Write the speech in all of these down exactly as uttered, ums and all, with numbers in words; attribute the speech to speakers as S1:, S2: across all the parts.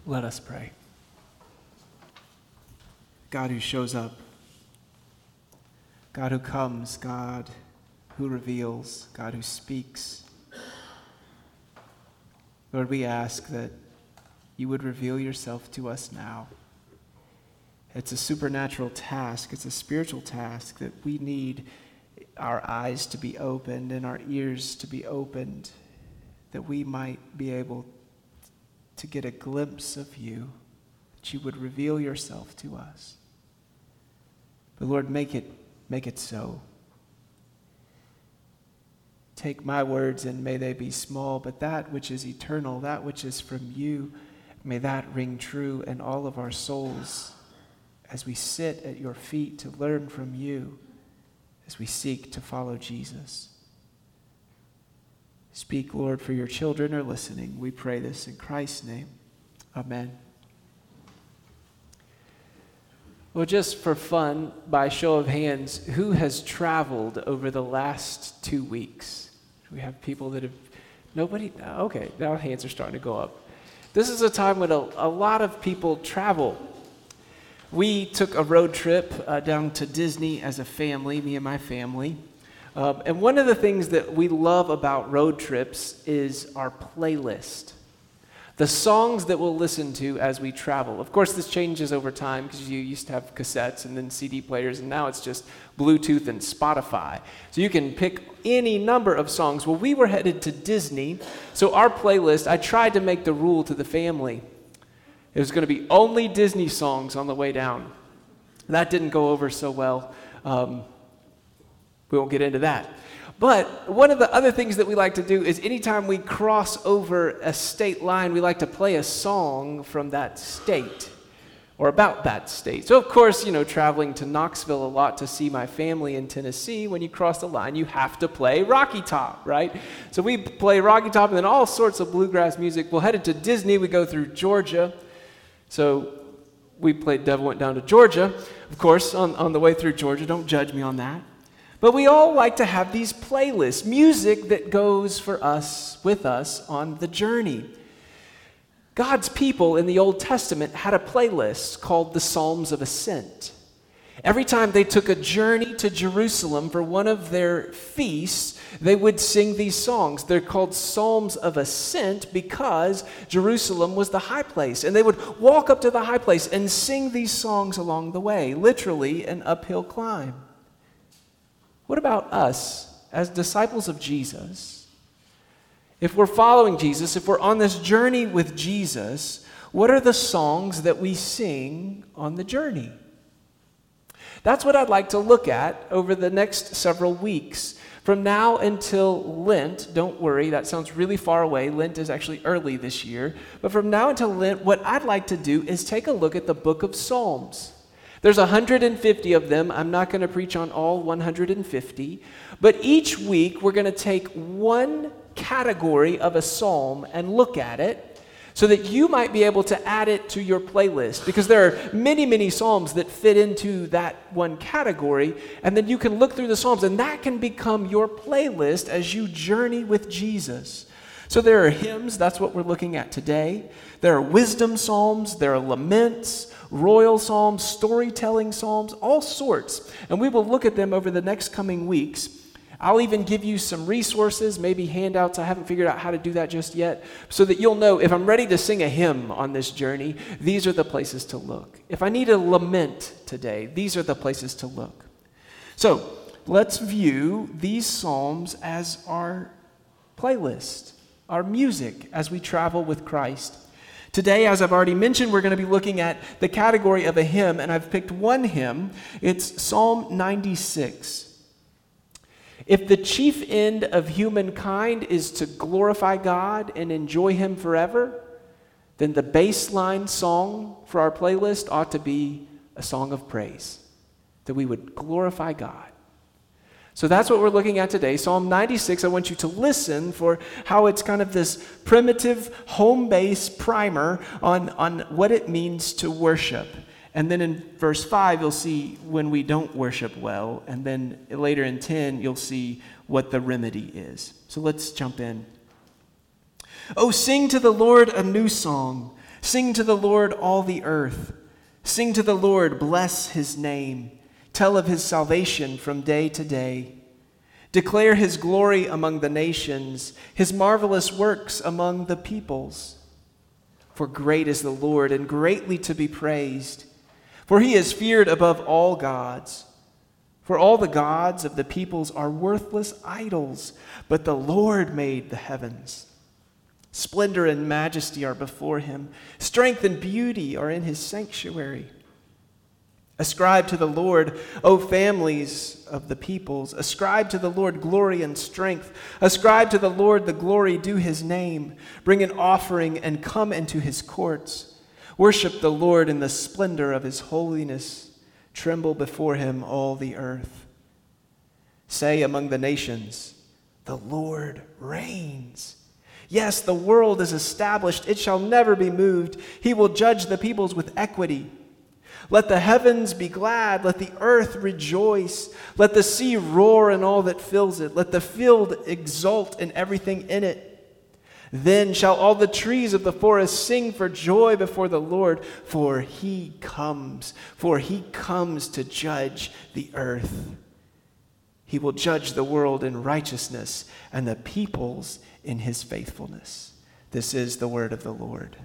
S1: Let us pray. God who shows up, God who comes, God who reveals, God who speaks. Lord, we ask that you would reveal yourself to us now. It's a supernatural task. It's a spiritual task that we need our eyes to be opened and our ears to be opened, that we might be able to get a glimpse of you, that you would reveal yourself to us. But Lord, make it, make it so. Take my words and may they be small, but that which is eternal, that which is from you, may that ring true in all of our souls as we sit at your feet to learn from you, as we seek to follow Jesus. Speak, Lord, for your children are listening. We pray this in Christ's name. Amen. Well, just for fun, by show of hands, who has traveled over the last two weeks? We have people that have, nobody? Okay, now hands are starting to go up. This is a time when a, a lot of people travel. We took a road trip uh, down to Disney as a family, me and my family. Um, and one of the things that we love about road trips is our playlist. The songs that we'll listen to as we travel. Of course, this changes over time because you used to have cassettes and then C D players, and now it's just Bluetooth and Spotify. So you can pick any number of songs. Well, we were headed to Disney, so our playlist, I tried to make the rule to the family. It was going to be only Disney songs on the way down. That didn't go over so well. Um, we won't get into that. But one of the other things that we like to do is anytime we cross over a state line, we like to play a song from that state or about that state. So, of course, you know, traveling to Knoxville a lot to see my family in Tennessee, when you cross the line, you have to play Rocky Top, right? So we play Rocky Top and then all sorts of bluegrass music. We'll head to Disney. We go through Georgia. So we played Devil Went Down to Georgia, of course, on, on the way through Georgia. Don't judge me on that. But we all like to have these playlists, music that goes for us, with us on the journey. God's people in the Old Testament had a playlist called the Psalms of Ascent. Every time they took a journey to Jerusalem for one of their feasts, they would sing these songs. They're called Psalms of Ascent because Jerusalem was the high place. And they would walk up to the high place and sing these songs along the way, literally an uphill climb. What about us as disciples of Jesus? If we're following Jesus, if we're on this journey with Jesus, what are the songs that we sing on the journey? That's what I'd like to look at over the next several weeks. From now until Lent, don't worry, that sounds really far away. Lent is actually early this year. But from now until Lent, what I'd like to do is take a look at the book of Psalms. There's one hundred fifty of them. I'm not going to preach on all one hundred fifty. But each week, we're going to take one category of a psalm and look at it so that you might be able to add it to your playlist. Because there are many, many psalms that fit into that one category. And then you can look through the psalms, and that can become your playlist as you journey with Jesus. So there are hymns. That's what we're looking at today. There are wisdom psalms. There are laments, royal psalms, storytelling psalms, all sorts. And we will look at them over the next coming weeks. I'll even give you some resources, maybe handouts. I haven't figured out how to do that just yet, so that you'll know if I'm ready to sing a hymn on this journey, these are the places to look. If I need a lament today, these are the places to look. So let's view these psalms as our playlist, our music as we travel with Christ. Today, as I've already mentioned, we're going to be looking at the category of a hymn, and I've picked one hymn. It's Psalm ninety-six. If the chief end of humankind is to glorify God and enjoy Him forever, then the baseline song for our playlist ought to be a song of praise, that we would glorify God. So that's what we're looking at today. Psalm ninety-six, I want you to listen for how it's kind of this primitive home base primer on, on what it means to worship. And then in verse five, you'll see when we don't worship well. And then later in ten, you'll see what the remedy is. So let's jump in. Oh, sing to the Lord a new song.
S2: Sing to the Lord, all the earth. Sing to the Lord, bless his name. Tell of his salvation from day to day. Declare his glory among the nations, his marvelous works among the peoples. For great is the Lord, and greatly to be praised. For he is feared above all gods. For all the gods of the peoples are worthless idols, but the Lord made the heavens. Splendor and majesty are before him. Strength and beauty are in his sanctuary. Ascribe to the Lord, O families of the peoples. Ascribe to the Lord glory and strength. Ascribe to the Lord the glory due his name. Bring an offering and come into his courts. Worship the Lord in the splendor of his holiness. Tremble before him, all the earth. Say among the nations, the Lord reigns. Yes, the world is established. It shall never be moved. He will judge the peoples with equity. Let the heavens be glad. Let the earth rejoice. Let the sea roar and all that fills it. Let the field exult and everything in it. Then shall all the trees of the forest sing for joy before the Lord, for he comes, for he comes to judge the earth. He will judge the world in righteousness and the peoples in his faithfulness. This is the word of the Lord.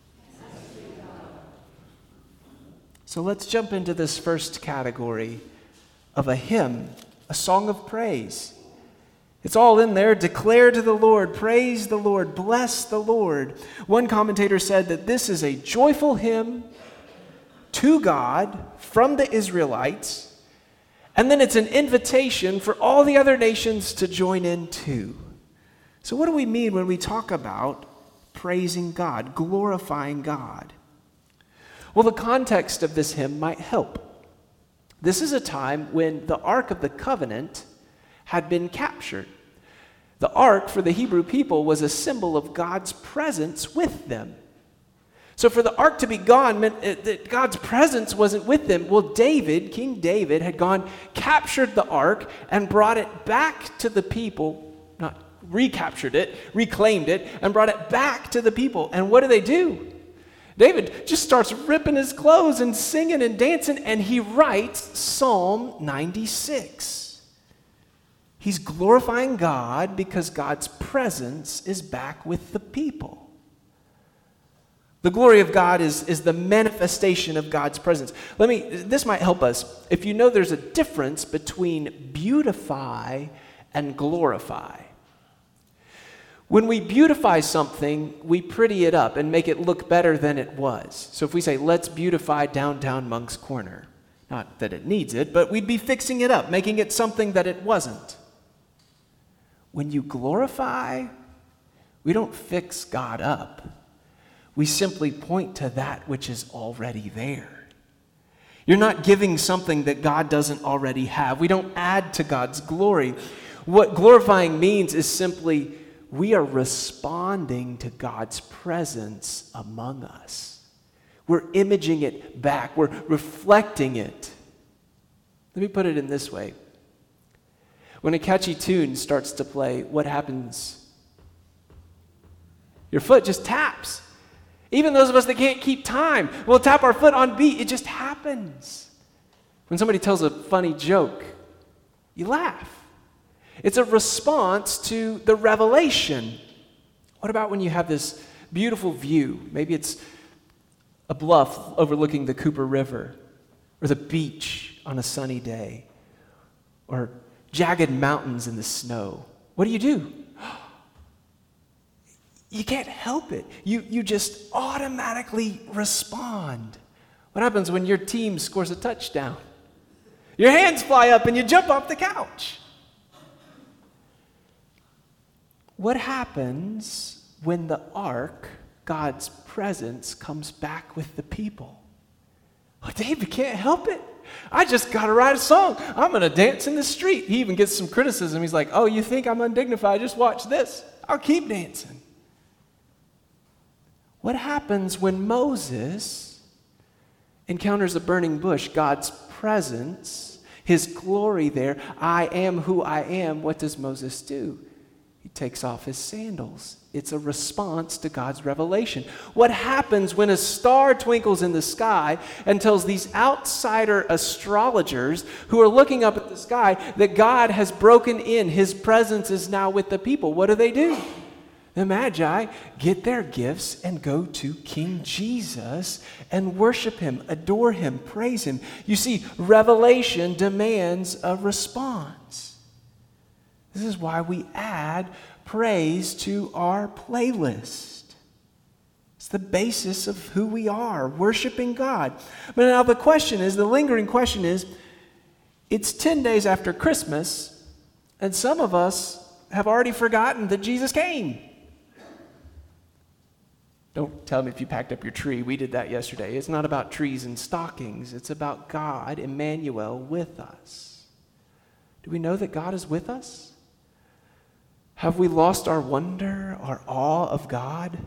S2: So let's jump into this first category of a hymn, a song of praise. It's all in there. Declare to the Lord, praise the Lord, bless the Lord. One commentator said that this is a joyful hymn to God from the Israelites, and then it's an invitation for all the other nations to join in too. So what do we mean when we talk about praising God, glorifying God? Well, the context of this hymn might help. This is a time when the Ark of the Covenant had been captured. The Ark for the Hebrew people was a symbol of God's presence with them. So for the Ark to be gone meant that God's presence wasn't with them. Well, David, King David, had gone, captured the Ark, and brought it back to the people, not recaptured it, reclaimed it, and brought it back to the people. And what do they do? David just starts ripping his clothes and singing and dancing, and he writes Psalm ninety-six. He's glorifying God because God's presence is back with the people. The glory of God is, is the manifestation of God's presence. Let me, this might help us. If you know there's a difference between beautify and glorify. When we beautify something, we pretty it up and make it look better than it was. So if we say, let's beautify downtown Monk's Corner, not that it needs it, but we'd be fixing it up, making it something that it wasn't. When you glorify, we don't fix God up. We simply point to that which is already there. You're not giving something that God doesn't already have. We don't add to God's glory. What glorifying means is simply we are responding to God's presence among us. We're imaging it back. We're reflecting it. Let me put it in this way. When a catchy tune starts to play, what happens? Your foot just taps. Even those of us that can't keep time, we'll tap our foot on beat. It just happens. When somebody tells a funny joke, you laugh. It's a response to the revelation. What about when you have this beautiful view? Maybe it's a bluff overlooking the Cooper River, or the beach on a sunny day, or jagged mountains in the snow. What do you do? You can't help it. You, you just automatically respond. What happens when your team scores a touchdown? Your hands fly up and you jump off the couch. What happens when the ark, God's presence, comes back with the people? Oh, David can't help it. I just got to write a song. I'm going to dance in the street. He even gets some criticism. He's like, oh, you think I'm undignified? Just watch this. I'll keep dancing. What happens when Moses encounters a burning bush, God's presence, his glory there? I am who I am. What does Moses do? He takes off his sandals
S1: It's a response to God's revelation. What happens when a star twinkles in the sky and tells these outsider astrologers who are looking up at the sky that God has broken in, his presence is now with the people? What do they do? The Magi get their gifts and go to King Jesus and worship him, adore him, praise him. You see, revelation demands a response. This is why we add praise to our playlist. It's the basis of who we are, worshiping God. But now the question is, the lingering question is, it's ten days after Christmas, and some of us have already forgotten that Jesus came. Don't tell me if you packed up your tree. We did that yesterday. It's not about trees and stockings. It's about God, Emmanuel, with us. Do we know that God is with us? Have we lost our wonder, our awe of God?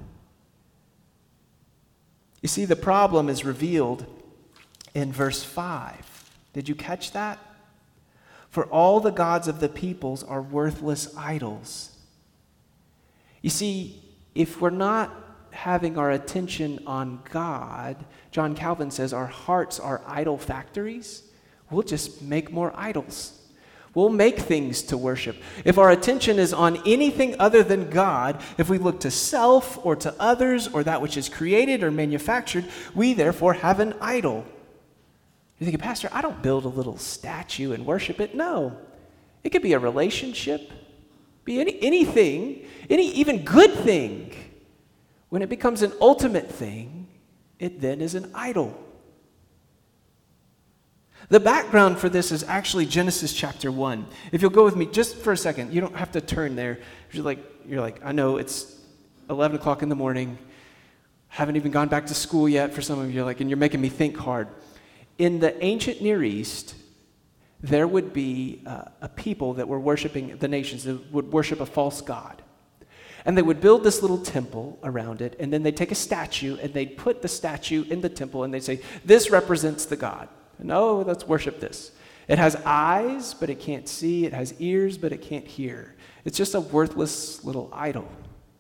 S1: You see, the problem is revealed in verse five. Did you catch that? For all the gods of the peoples are worthless idols. You see, if we're not having our attention on God, John Calvin says our hearts are idol factories. We'll just make more idols. We'll make things to worship. If our attention is on anything other than God, if we look to self or to others or that which is created or manufactured, we therefore have an idol. You're thinking, Pastor, I don't build a little statue and worship it. No. It could be a relationship, be any anything, any even good thing. When it becomes an ultimate thing, it then is an idol. The background for this is actually Genesis chapter one. If you'll go with me just for a second, you don't have to turn there. You're like, you're like, I know it's eleven o'clock in the morning. Haven't even gone back to school yet for some of you, like, and you're making me think hard. In the ancient Near East, there would be uh, a people that were worshiping, the nations that would worship a false god. And they would build this little temple around it, and then they'd take a statue, and they'd put the statue in the temple, and they'd say, this represents the god. No, let's worship this. It has eyes, but it can't see. It has ears, but it can't hear. It's just a worthless little idol.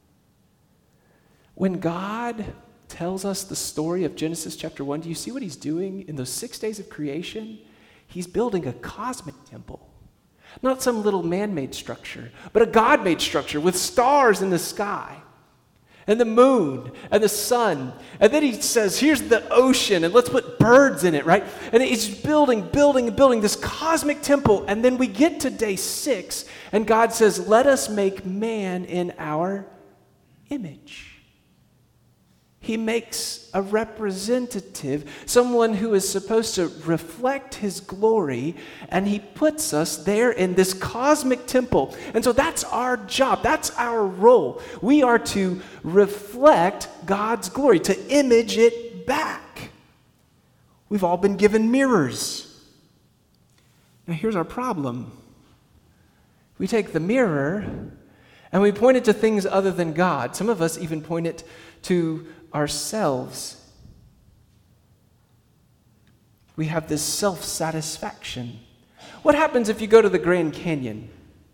S1: When God tells us the story of Genesis chapter one, do you see what he's doing in those six days of creation? He's building a cosmic temple. Not some little man-made structure, but a God-made structure with stars in the sky and the moon and the sun. And then he says, here's the ocean, and let's put birds in it, right? And he's building, building, and building this cosmic temple. And then we get to day six, and God says, let us make man in our image. He makes a representative, someone who is supposed to reflect his glory, and he puts us there in this cosmic temple. And so that's our job. That's our role. We are to reflect God's glory, to image it back. We've all been given mirrors. Now here's our problem. We take the mirror and we point it to things other than God. Some of us even point it to ourselves. We have this self-satisfaction. What happens if you go to the Grand Canyon?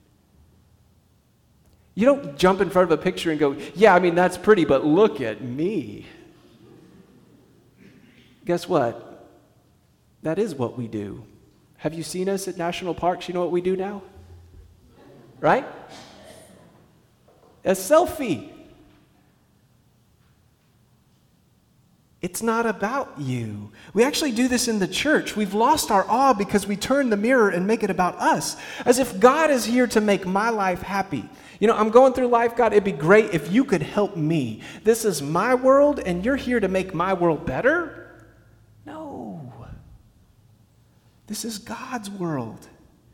S1: You don't jump in front of a picture and go, yeah, I mean, that's pretty, but look at me. Guess what? That is what we do. Have you seen us at national parks? You know what we do now? Right? A selfie. It's not about you. We actually do this in the church. We've lost our awe because we turn the mirror and make it about us, as if God is here to make my life happy. You know, I'm going through life, God, it'd be great if you could help me. This is my world, and you're here to make my world better? No. This is God's world.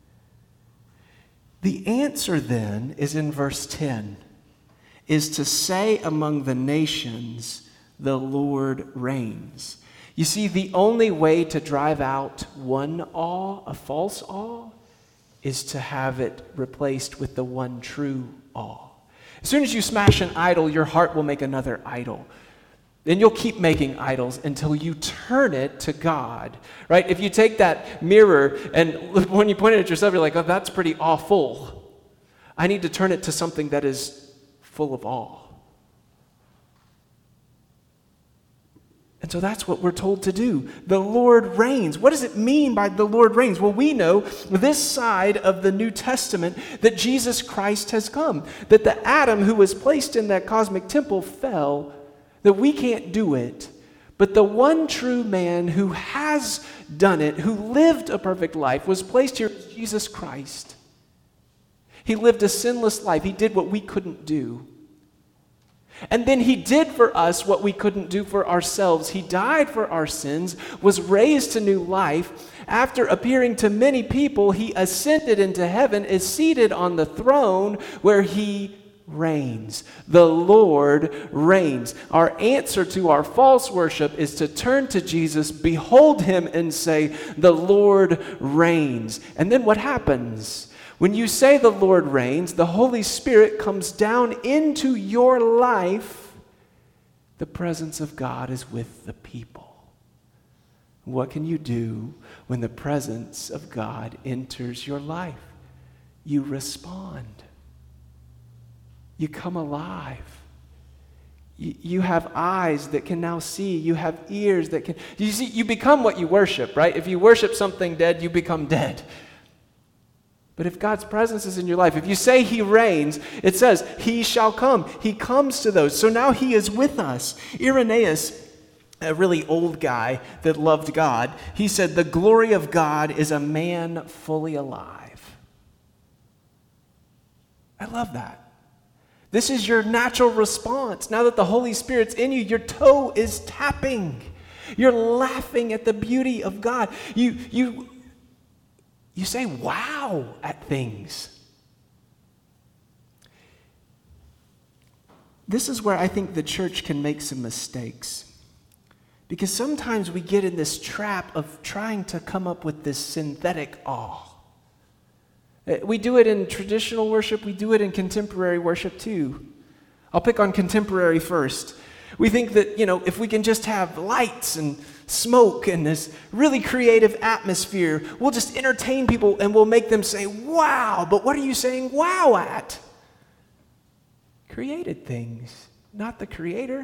S1: The answer then is in verse ten, is to say among the nations, the Lord reigns. You see, the only way to drive out one awe, a false awe, is to have it replaced with the one true awe. As soon as you smash an idol, your heart will make another idol. Then you'll keep making idols until you turn it to God, right? If you take that mirror and when you point it at yourself, you're like, oh, that's pretty awful. I need to turn it to something that is full of awe.
S2: And so that's what we're told to do. The Lord reigns. What does it mean by the Lord reigns? Well, we know this side of the New Testament that Jesus Christ has come. That the Adam who was placed in that cosmic temple fell, that we can't do it. But the one true man who has done it, who lived a perfect life, was placed here as Jesus Christ. He lived a sinless life. He did what we couldn't do. And then he did for us what we couldn't do for ourselves. He died for our sins, was raised to new life. After appearing to many people, he ascended into heaven, is seated on the throne where he reigns. The Lord reigns. Our answer to our false worship is to turn to Jesus, behold him, and say, the Lord reigns. And then what happens? When you say the Lord reigns, the Holy Spirit comes down into your life. The presence of God is with the people. What can you do when the presence of God enters your life? You respond. You come alive. You, you have eyes that can now see. You have ears that can... You see, you become what you worship, right? If you worship something dead, you become dead. But if God's presence is in your life, if you say he reigns, it says he shall come. He comes to those. So now he is with us. Irenaeus, a really old guy that loved God, he said, the glory of God is a man fully alive. I love that. This is your natural response. Now that the Holy Spirit's in you, your toe is tapping. You're laughing at the beauty of God. You, you, You say wow at things. This is where I think the church can make some mistakes. Because sometimes we get in this trap of trying to come up with this synthetic awe. We do it in traditional worship, we do it in contemporary worship too. I'll pick on contemporary first. We think that, you know, if we can just have lights and smoke and this really creative atmosphere, we'll just entertain people and we'll make them say, wow. But what are you saying wow at? Created things, not the creator.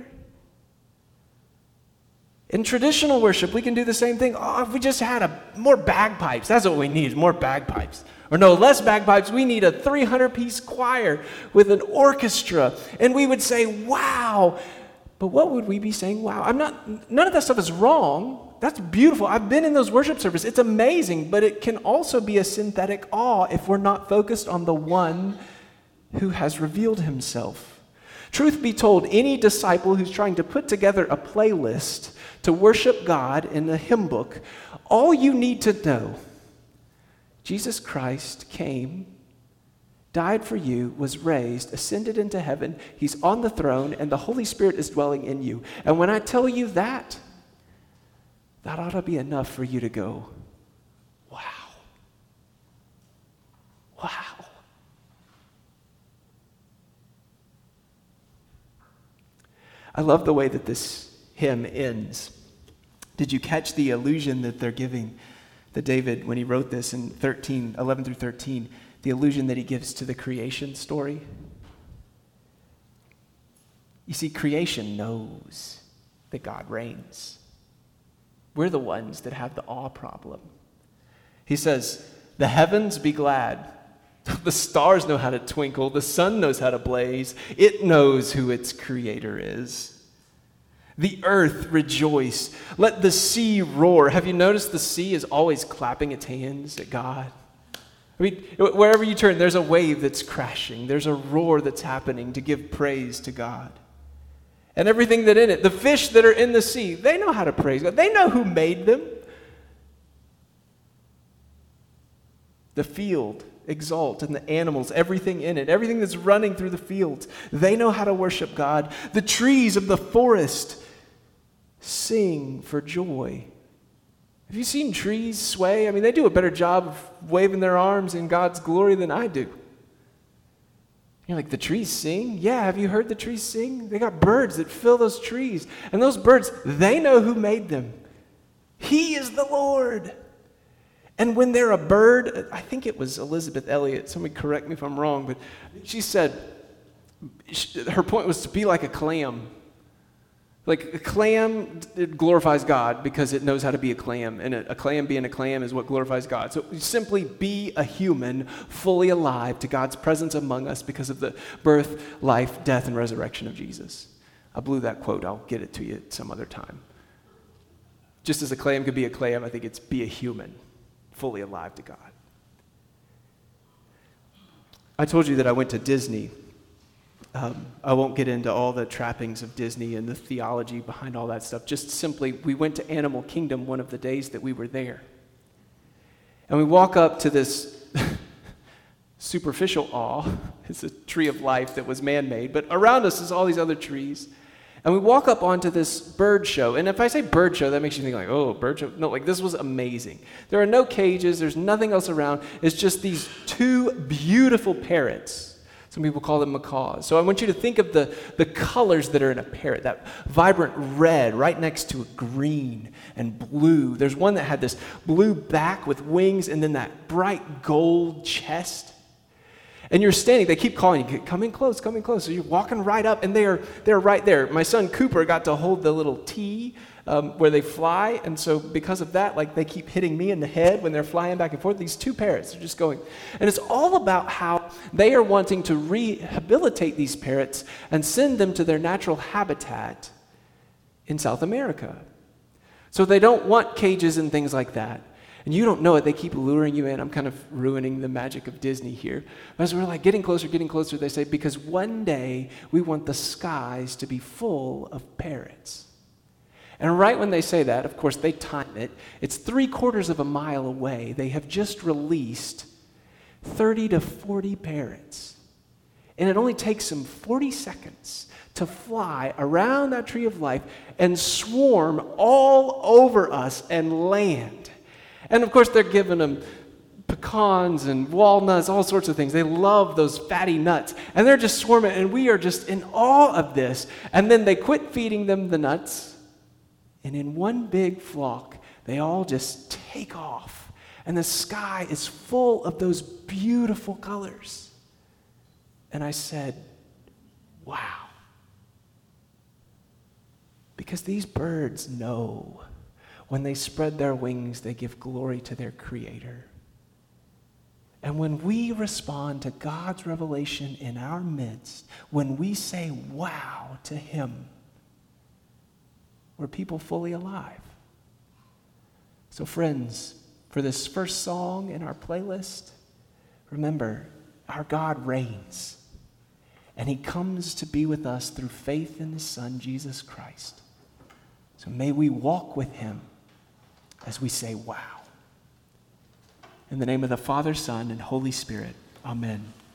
S2: In traditional worship, we can do the same thing. Oh, if we just had a, more bagpipes, that's what we need, more bagpipes. Or no, less bagpipes, we need a three hundred piece choir with an orchestra. And we would say, wow. But what would we be saying? Wow, I'm not, none of that stuff is wrong. That's beautiful. I've been in those worship services. It's amazing, but it can also be a synthetic awe if we're not focused on the one who has revealed himself. Truth be told, any disciple who's trying to put together a playlist to worship God in a hymn book, all you need to know, Jesus Christ came, died for you, was raised, ascended into heaven, he's on the throne, and the Holy Spirit is dwelling in you. And when I tell you that, that ought to be enough for you to go, wow. Wow. I love the way that this hymn ends. Did you catch the allusion that they're giving, that David, when he wrote this in thirteen, eleven through thirteen, the allusion that he gives to the creation story? You see, creation knows that God reigns. We're the ones that have the awe problem. He says, the heavens be glad. The stars know how to twinkle. The sun knows how to blaze. It knows who its creator is. The earth rejoice. Let the sea roar. Have you noticed the sea is always clapping its hands at God? I mean, wherever you turn, there's a wave that's crashing. There's a roar that's happening to give praise to God. And everything that in it, the fish that are in the sea, they know how to praise God. They know who made them. The field exalt, and the animals, everything in it, everything that's running through the fields, they know how to worship God. The trees of the forest sing for joy. Have you seen trees sway? I mean, they do a better job of waving their arms in God's glory than I do. You're like, the trees sing? Yeah, have you heard the trees sing? They got birds that fill those trees. And those birds, they know who made them. He is the Lord. And when they're a bird, I think it was Elizabeth Elliot, somebody correct me if I'm wrong, but she said, her point was to be like a clam.
S1: Like a clam, it glorifies God because it knows how to be a clam. And a, a clam being a clam is what glorifies God. So simply be a human, fully alive to God's presence among us because of the birth, life, death, and resurrection of Jesus. I blew that quote. I'll get it to you some other time. Just as a clam could be a clam, I think it's be a human, fully alive to God. I told you that I went to Disney. Um, I won't get into all the trappings of Disney and the theology behind all that stuff. Just simply, we went to Animal Kingdom one of the days that we were there. And we walk up to this superficial awe. It's a tree of life that was man-made, but around us is all these other trees. And we walk up onto this bird show. And if I say bird show, that makes you think like, oh, bird show. No, like this was amazing. There are no cages. There's nothing else around. It's just these two beautiful parrots. Some people call them macaws. So I want you to think of the, the colors that are in a parrot, that vibrant red right next to a green and blue. There's one that had this blue back with wings and then that bright gold chest. And you're standing, they keep calling you, come in close, come in close. So you're walking right up and they are, they're right there. My son Cooper got to hold the little T um, where they fly. And so because of that, like they keep hitting me in the head when they're flying back and forth. These two parrots are just going. And it's all about how they are wanting to rehabilitate these parrots and send them to their natural habitat in South America. So they don't want cages and things like that. And you don't know it. They keep luring you in. I'm kind of ruining the magic of Disney here. As we're like getting closer, getting closer, they say, because one day we want the skies to be full of parrots. And right when they say that, of course, they time it. It's three quarters of a mile away. They have just released thirty to forty parrots. And it only takes them forty seconds to fly around that tree of life and swarm all over us and land. And of course, they're giving them pecans and walnuts, all sorts of things. They love those fatty nuts. And they're just swarming, and we are just in awe of this. And then they quit feeding them the nuts. And in one big flock, they all just take off. And the sky is full of those beautiful colors. And I said, wow. Because these birds know when they spread their wings, they give glory to their Creator. And when we respond to God's revelation in our midst, when we say wow to Him, we're people fully alive. So friends, for this first song in our playlist, remember, our God reigns. And He comes to be with us through faith in His Son, Jesus Christ. So may we walk with Him as we say, wow. In the name of the Father, Son, and Holy Spirit, amen.